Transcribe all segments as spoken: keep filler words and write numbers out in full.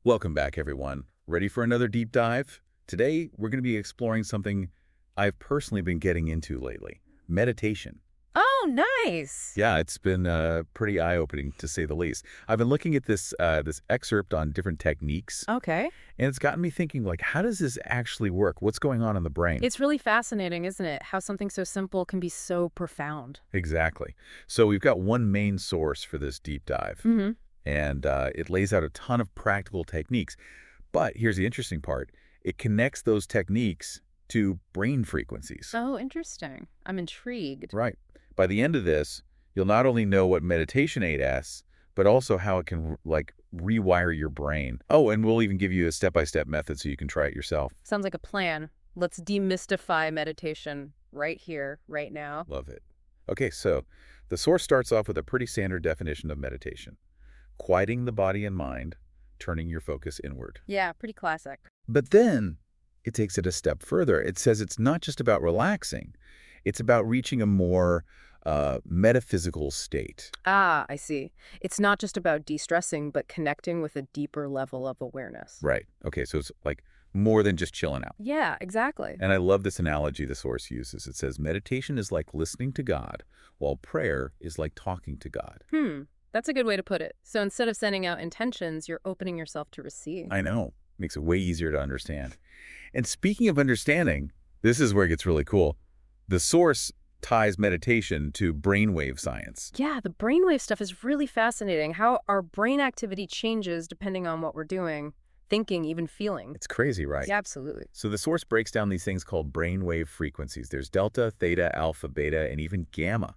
Welcome back, everyone. Ready for another deep dive? Today, we're going to be exploring something I've personally been getting into lately, meditation. Oh, nice. Yeah, it's been uh, pretty eye-opening, to say the least. I've been looking at this uh, this excerpt on different techniques, Okay. and it's gotten me thinking, like, how does this actually work? What's going on in the brain? It's really fascinating, isn't it? How something so simple can be so profound. Exactly. So we've got one main source for this deep dive, Mm-hmm. and uh, it lays out a ton of practical techniques. But here's the interesting part. It connects those techniques to brain frequencies. Oh, interesting. I'm intrigued. Right. By the end of this, you'll not only know what meditation aids, but also how it can, like, rewire your brain. Oh, and we'll even give you a step-by-step method so you can try it yourself. Sounds like a plan. Let's demystify meditation right here, right now. Love it. Okay, so the source starts off with a pretty standard definition of meditation. Quieting the body and mind, turning your focus inward. Yeah, pretty classic. But then it takes it a step further. It says it's not just about relaxing. It's about reaching a more uh, metaphysical state. Ah, I see. It's not just about de-stressing, but connecting with a deeper level of awareness. Right. Okay, so it's like more than just chilling out. Yeah, exactly. And I love this analogy the source uses. It says meditation is like listening to God, while prayer is like talking to God. Hmm. That's a good way to put it. So instead of sending out intentions, you're opening yourself to receive. I know. Makes it way easier to understand. And speaking of understanding, this is where it gets really cool. The source ties meditation to brainwave science. Yeah, the brainwave stuff is really fascinating. How our brain activity changes depending on what we're doing, thinking, even feeling. It's crazy, right? Yeah, absolutely. So the source breaks down these things called brainwave frequencies. There's delta, theta, alpha, beta, and even gamma.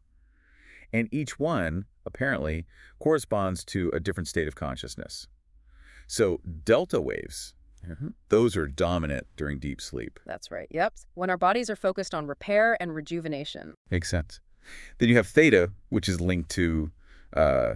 And each one, apparently, corresponds to a different state of consciousness. So delta waves, those are dominant during deep sleep. That's right. Yep. When our bodies are focused on repair and rejuvenation. Makes sense. Then you have theta, which is linked to uh,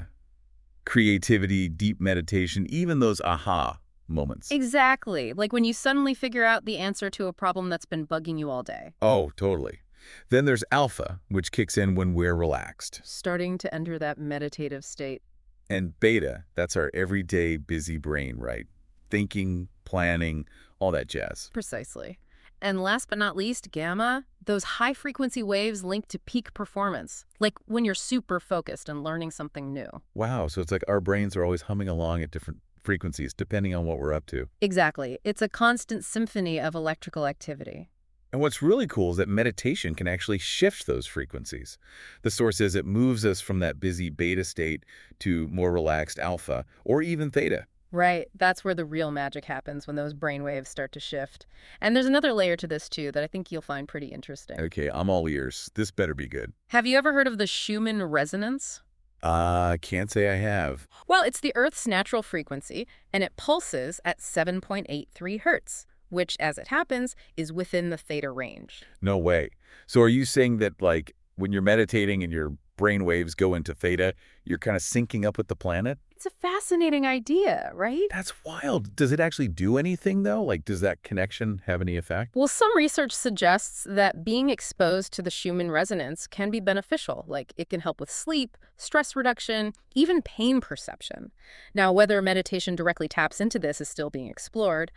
creativity, deep meditation, even those aha moments. Exactly. Like when you suddenly figure out the answer to a problem that's been bugging you all day. Oh, totally. Then there's alpha, which kicks in when we're relaxed. Starting to enter that meditative state. And beta, that's our everyday busy brain, right? Thinking, planning, all that jazz. Precisely. And last but not least, gamma, those high-frequency waves linked to peak performance, like when you're super focused and learning something new. Wow, so it's like our brains are always humming along at different frequencies, depending on what we're up to. Exactly. It's a constant symphony of electrical activity. And what's really cool is that meditation can actually shift those frequencies. The source says it moves us from that busy beta state to more relaxed alpha, or even theta. Right. That's where the real magic happens, when those brain waves start to shift. And there's another layer to this, too, that I think you'll find pretty interesting. Okay, I'm all ears. This better be good. Have you ever heard of the Schumann resonance? Uh, can't say I have. Well, it's the Earth's natural frequency, and it pulses at seven point eight three hertz, which, as it happens, is within the theta range. No way. So are you saying that, like, when you're meditating and your brain waves go into theta, you're kind of syncing up with the planet? It's a fascinating idea, right? That's wild. Does it actually do anything, though? Like, does that connection have any effect? Well, some research suggests that being exposed to the Schumann resonance can be beneficial. Like, it can help with sleep, stress reduction, even pain perception. Now, whether meditation directly taps into this is still being explored,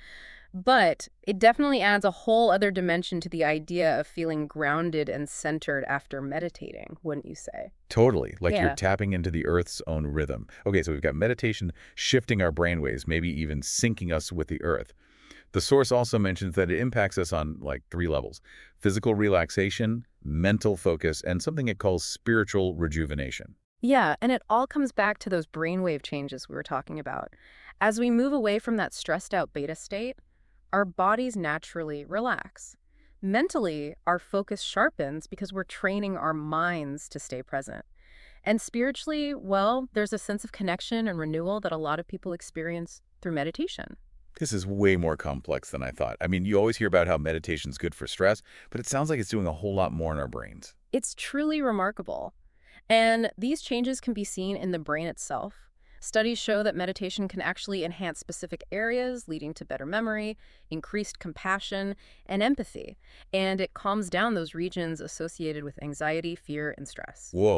but it definitely adds a whole other dimension to the idea of feeling grounded and centered after meditating, wouldn't you say? Totally. Like Yeah. you're tapping into the Earth's own rhythm. Okay, so we've got meditation shifting our brainwaves, maybe even syncing us with the Earth. The source also mentions that it impacts us on, like, three levels: physical relaxation, mental focus, and something it calls spiritual rejuvenation. Yeah, and it all comes back to those brainwave changes we were talking about. As we move away from that stressed out beta state, our bodies naturally relax. Mentally, our focus sharpens because we're training our minds to stay present. And spiritually, well, there's a sense of connection and renewal that a lot of people experience through meditation. This is way more complex than I thought. I mean, you always hear about how meditation's good for stress, but it sounds like it's doing a whole lot more in our brains. It's truly remarkable. And these changes can be seen in the brain itself. Studies show that meditation can actually enhance specific areas, leading to better memory, increased compassion, and empathy. And it calms down those regions associated with anxiety, fear, and stress. Whoa.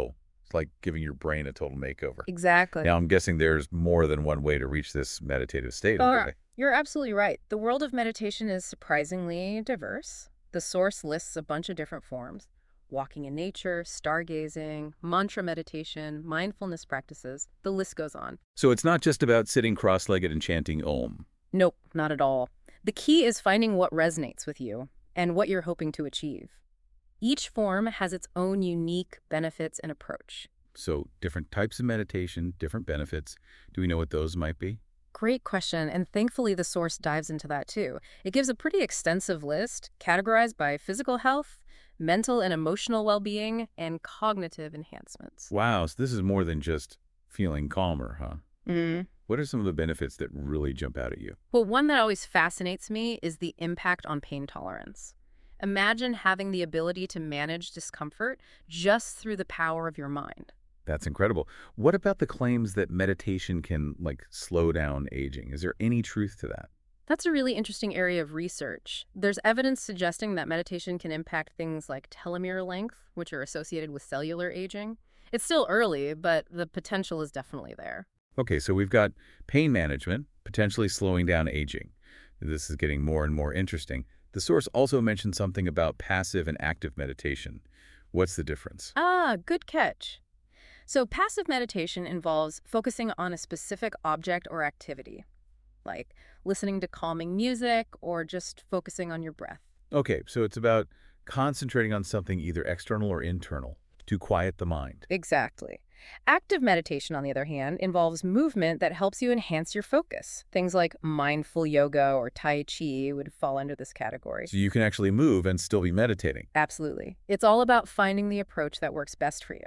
It's like giving your brain a total makeover. Exactly. Now, I'm guessing there's more than one way to reach this meditative state of Oh, the yeah. way. You're absolutely right. The world of meditation is surprisingly diverse. The source lists a bunch of different forms: walking in nature, stargazing, mantra meditation, mindfulness practices. The list goes on. So it's not just about sitting cross-legged and chanting Om. Nope, not at all. The key is finding what resonates with you and what you're hoping to achieve. Each form has its own unique benefits and approach. So different types of meditation, different benefits. Do we know what those might be? Great question, and thankfully the source dives into that too. It gives a pretty extensive list, categorized by physical health, mental and emotional well-being, and cognitive enhancements. Wow, so this is more than just feeling calmer, huh? Mm. What are some of the benefits that really jump out at you? Well, one that always fascinates me is the impact on pain tolerance. Imagine having the ability to manage discomfort just through the power of your mind. That's incredible. What about the claims that meditation can, like, slow down aging? Is there any truth to that? That's a really interesting area of research. There's evidence suggesting that meditation can impact things like telomere length, which are associated with cellular aging. It's still early, but the potential is definitely there. Okay, so we've got pain management, potentially slowing down aging. This is getting more and more interesting. The source also mentioned something about passive and active meditation. What's the difference? Ah, good catch. So passive meditation involves focusing on a specific object or activity, like listening to calming music or just focusing on your breath. Okay, so it's about concentrating on something either external or internal to quiet the mind. Exactly. Active meditation, on the other hand, involves movement that helps you enhance your focus. Things like mindful yoga or Tai Chi would fall under this category. So you can actually move and still be meditating. Absolutely. It's all about finding the approach that works best for you.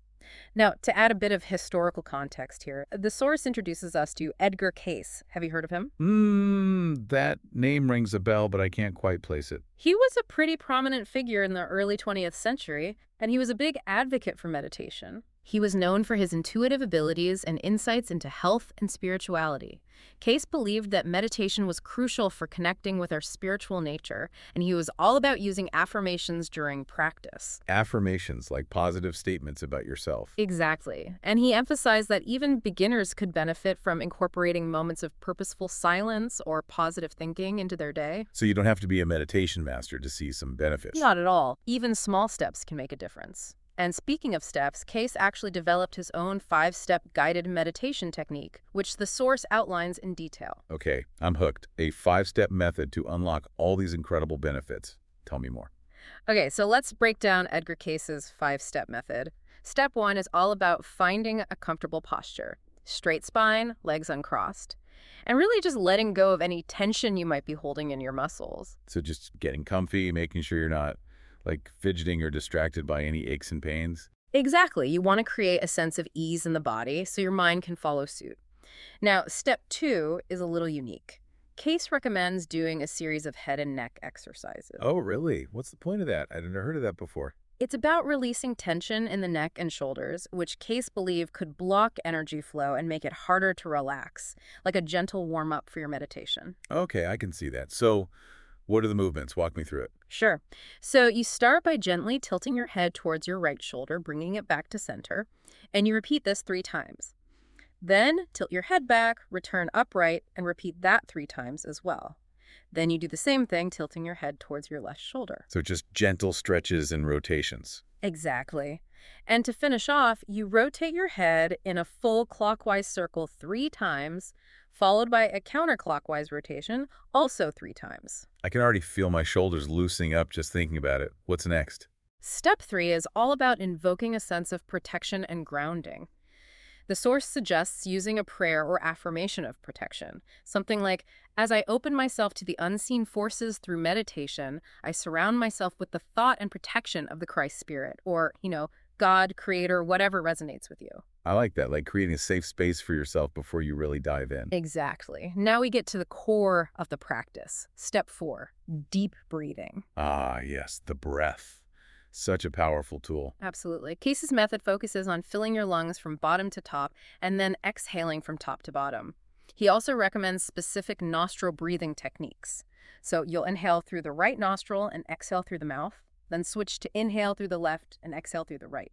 Now, to add a bit of historical context here, the source introduces us to Edgar Cayce. Have you heard of him? Hmm, that name rings a bell, but I can't quite place it. He was a pretty prominent figure in the early twentieth century, and he was a big advocate for meditation. He was known for his intuitive abilities and insights into health and spirituality. Cayce believed that meditation was crucial for connecting with our spiritual nature, and he was all about using affirmations during practice. Affirmations, like positive statements about yourself. Exactly. And he emphasized that even beginners could benefit from incorporating moments of purposeful silence or positive thinking into their day. So you don't have to be a meditation master to see some benefits. Not at all. Even small steps can make a difference. And speaking of steps, Cayce actually developed his own five-step guided meditation technique, which the source outlines in detail. Okay, I'm hooked. A five-step method to unlock all these incredible benefits. Tell me more. Okay, so let's break down Edgar Cayce's five-step method. Step one is all about finding a comfortable posture. Straight spine, legs uncrossed. And really just letting go of any tension you might be holding in your muscles. So just getting comfy, making sure you're not like fidgeting or distracted by any aches and pains. Exactly. You want to create a sense of ease in the body so your mind can follow suit. Now, step two is a little unique. Cayce recommends doing a series of head and neck exercises. Oh, really? What's the point of that? I'd never heard of that before. It's about releasing tension in the neck and shoulders, which Cayce believed could block energy flow and make it harder to relax, like a gentle warm-up for your meditation. Okay, I can see that. So what are the movements? Walk me through it. Sure. So you start by gently tilting your head towards your right shoulder, bringing it back to center, and you repeat this three times. Then tilt your head back, return upright, and repeat that three times as well. Then you do the same thing, tilting your head towards your left shoulder. So just gentle stretches and rotations. Exactly. And to finish off, you rotate your head in a full clockwise circle three times, followed by a counterclockwise rotation, also three times. I can already feel my shoulders loosening up just thinking about it. What's next? Step three is all about invoking a sense of protection and grounding. The source suggests using a prayer or affirmation of protection, something like, as I open myself to the unseen forces through meditation, I surround myself with the thought and protection of the Christ Spirit, or, you know, God, Creator, whatever resonates with you. I like that, like creating a safe space for yourself before you really dive in. Exactly. Now we get to the core of the practice. Step four, deep breathing. Ah, yes, the breath. Such a powerful tool. Absolutely. Cayce's method focuses on filling your lungs from bottom to top and then exhaling from top to bottom. He also recommends specific nostril breathing techniques. So you'll inhale through the right nostril and exhale through the mouth, then switch to inhale through the left and exhale through the right.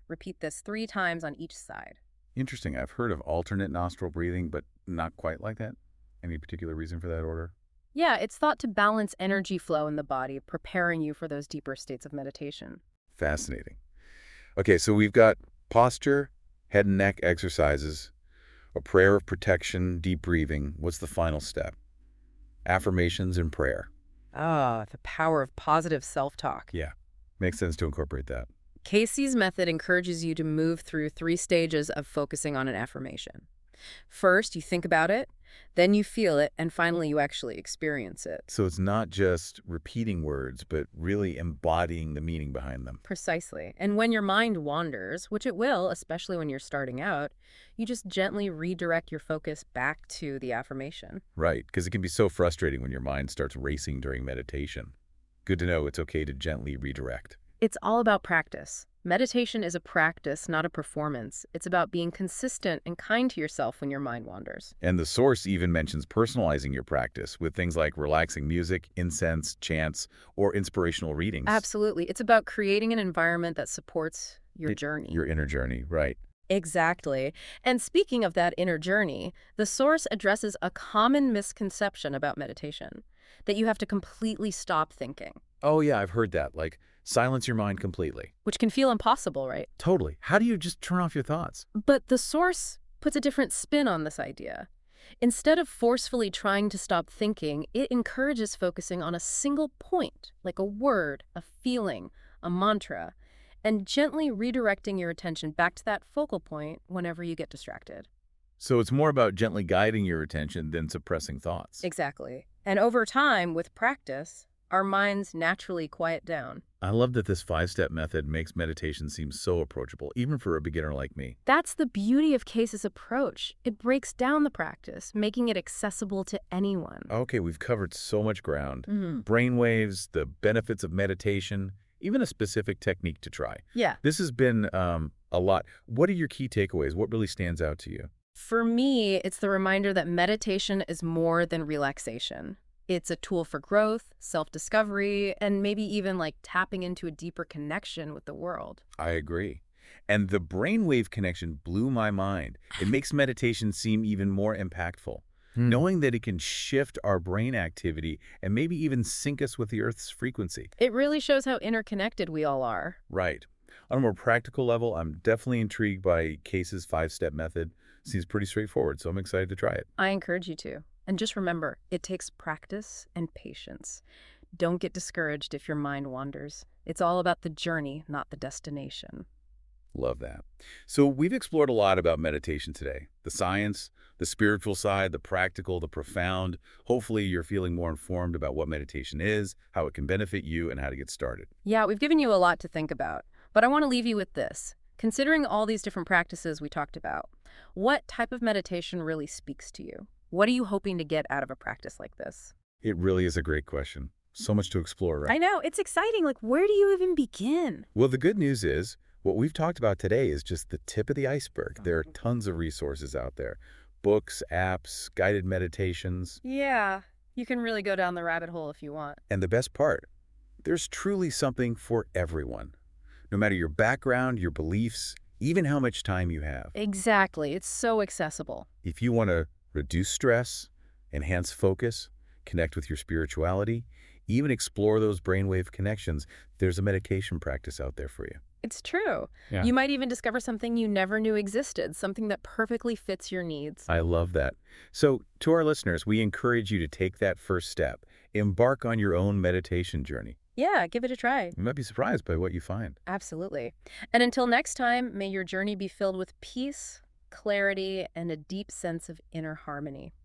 Repeat this three times on each side. Interesting. I've heard of alternate nostril breathing, but not quite like that. Any particular reason for that order? Yeah, it's thought to balance energy flow in the body, preparing you for those deeper states of meditation. Fascinating. Okay, so we've got posture, head and neck exercises, a prayer of protection, deep breathing. What's the final step? Affirmations and prayer. Ah, the power of positive self-talk. Yeah, makes sense to incorporate that. Casey's method encourages you to move through three stages of focusing on an affirmation. First, you think about it, then you feel it, and finally you actually experience it. So it's not just repeating words, but really embodying the meaning behind them. Precisely. And when your mind wanders, which it will, especially when you're starting out, you just gently redirect your focus back to the affirmation. Right, because it can be so frustrating when your mind starts racing during meditation. Good to know it's okay to gently redirect. It's all about practice. Meditation is a practice, not a performance. It's about being consistent and kind to yourself when your mind wanders. And the source even mentions personalizing your practice with things like relaxing music, incense, chants, or inspirational readings. Absolutely. It's about creating an environment that supports your It- journey. Your inner journey, right. Exactly. And speaking of that inner journey, the source addresses a common misconception about meditation, that you have to completely stop thinking, Oh yeah, I've heard that. Like, silence your mind completely. which can feel impossible, right? Totally. How do you just turn off your thoughts? But the source puts a different spin on this idea. Instead of forcefully trying to stop thinking, it encourages focusing on a single point, like a word, a feeling, a mantra, and gently redirecting your attention back to that focal point whenever you get distracted. So it's more about gently guiding your attention than suppressing thoughts. Exactly. And over time, with practice, our minds naturally quiet down. I love that this five-step method makes meditation seem so approachable, even for a beginner like me. That's the beauty of Case's approach. It breaks down the practice, making it accessible to anyone. Okay, we've covered so much ground. Mm-hmm. Brainwaves, the benefits of meditation, even a specific technique to try. Yeah. This has been um, a lot. What are your key takeaways? What really stands out to you? For me, it's the reminder that meditation is more than relaxation. It's a tool for growth, self-discovery, and maybe even like tapping into a deeper connection with the world. I agree. And the brainwave connection blew my mind. It makes meditation seem even more impactful. Knowing that it can shift our brain activity and maybe even sync us with the Earth's frequency. It really shows how interconnected we all are. Right. On a more practical level, I'm definitely intrigued by Case's five-step method. Seems pretty straightforward, so I'm excited to try it. I encourage you to. And just remember, it takes practice and patience. Don't get discouraged if your mind wanders. It's all about the journey, not the destination. Love that. So we've explored a lot about meditation today. The science, the spiritual side, the practical, the profound. Hopefully you're feeling more informed about what meditation is, how it can benefit you, and how to get started. Yeah, we've given you a lot to think about. But I want to leave you with this. Considering all these different practices we talked about, what type of meditation really speaks to you? What are you hoping to get out of a practice like this? It really is a great question. So much to explore, right? I know, it's exciting. Like, where do you even begin? Well, the good news is what we've talked about today is just the tip of the iceberg. There are tons of resources out there. Books, apps, guided meditations. Yeah, you can really go down the rabbit hole if you want. And the best part, there's truly something for everyone. No matter your background, your beliefs, even how much time you have. Exactly. It's so accessible. If you want to reduce stress, enhance focus, connect with your spirituality, even explore those brainwave connections, there's a meditation practice out there for you. It's true. Yeah. You might even discover something you never knew existed, something that perfectly fits your needs. I love that. So to our listeners, we encourage you to take that first step. Embark on your own meditation journey. Yeah, give it a try. You might be surprised by what you find. Absolutely. And until next time, may your journey be filled with peace, clarity, and a deep sense of inner harmony.